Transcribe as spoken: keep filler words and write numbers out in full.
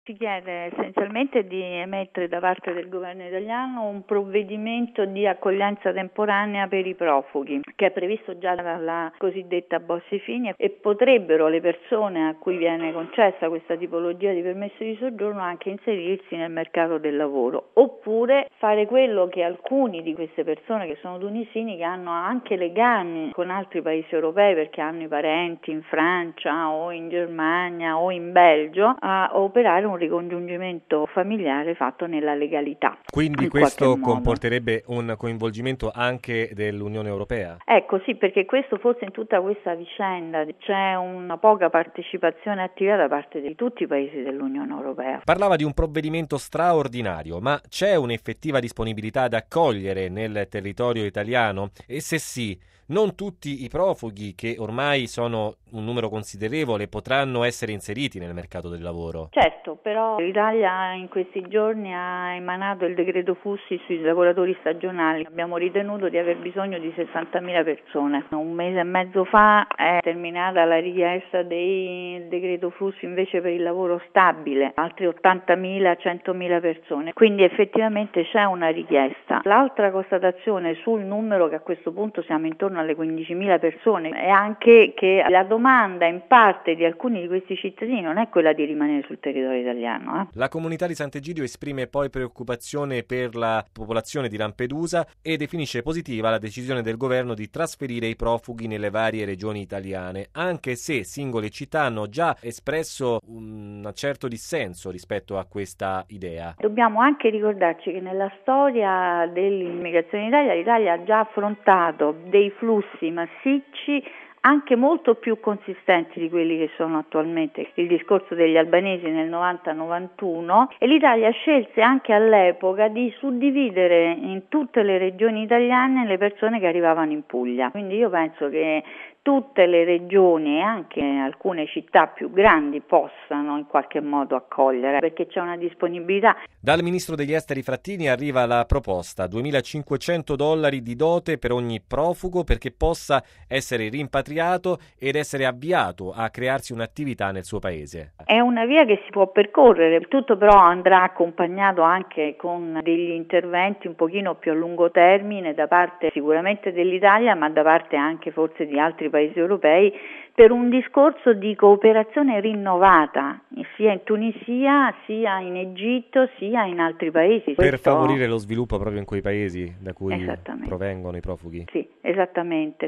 Si chiede essenzialmente di emettere da parte del governo italiano un provvedimento di accoglienza temporanea per i profughi, che è previsto già dalla cosiddetta Bossi-Fini, e potrebbero le persone a cui viene concessa questa tipologia di permesso di soggiorno anche inserirsi nel mercato del lavoro, oppure fare quello che alcuni di queste persone che sono tunisini, che hanno anche legami con altri paesi europei perché hanno i parenti in Francia o in Germania o in Belgio, a operare un ricongiungimento familiare fatto nella legalità. Quindi questo comporterebbe un coinvolgimento anche dell'Unione Europea? Ecco, sì, perché questo forse in tutta questa vicenda c'è una poca partecipazione attiva da parte di tutti i paesi dell'Unione Europea. Parlava di un provvedimento straordinario, ma c'è un'effettiva disponibilità ad accogliere nel territorio italiano? E se sì, non tutti i profughi, che ormai sono un numero considerevole, potranno essere inseriti nel mercato del lavoro? Certo, però l'Italia in questi giorni ha emanato il decreto flussi sui lavoratori stagionali. Abbiamo ritenuto di aver bisogno di sessantamila persone. Un mese e mezzo fa è terminata la richiesta del decreto flussi invece per il lavoro stabile, altri ottantamila, centomila persone. Quindi effettivamente c'è una richiesta. L'altra constatazione sul numero, che a questo punto siamo intorno alle quindicimila persone, è anche che la domanda in parte di alcuni di questi cittadini non è quella di rimanere sul territorio italiano. Eh. La comunità di Sant'Egidio esprime poi preoccupazione per la popolazione di Lampedusa e definisce positiva la decisione del governo di trasferire i profughi nelle varie regioni italiane, anche se singole città hanno già espresso un certo dissenso rispetto a questa idea. Dobbiamo anche ricordarci che nella storia dell'immigrazione in Italia l'Italia ha già affrontato dei flussi massicci anche molto più consistenti di quelli che sono attualmente. Il discorso degli albanesi nel novanta novantuno, e l'Italia scelse anche all'epoca di suddividere in tutte le regioni italiane le persone che arrivavano in Puglia. Quindi io penso che tutte le regioni e anche alcune città più grandi possano in qualche modo accogliere, perché c'è una disponibilità. Dal ministro degli esteri Frattini arriva la proposta: duemilacinquecento dollari di dote per ogni profugo perché possa essere rimpatriato ed essere avviato a crearsi un'attività nel suo paese. È una via che si può percorrere, tutto però andrà accompagnato anche con degli interventi un pochino più a lungo termine da parte sicuramente dell'Italia, ma da parte anche forse di altri paesi europei, per un discorso di cooperazione rinnovata sia in Tunisia, sia in Egitto, sia in altri paesi. Per Questo... favorire lo sviluppo proprio in quei paesi da cui provengono i profughi. Sì, esattamente.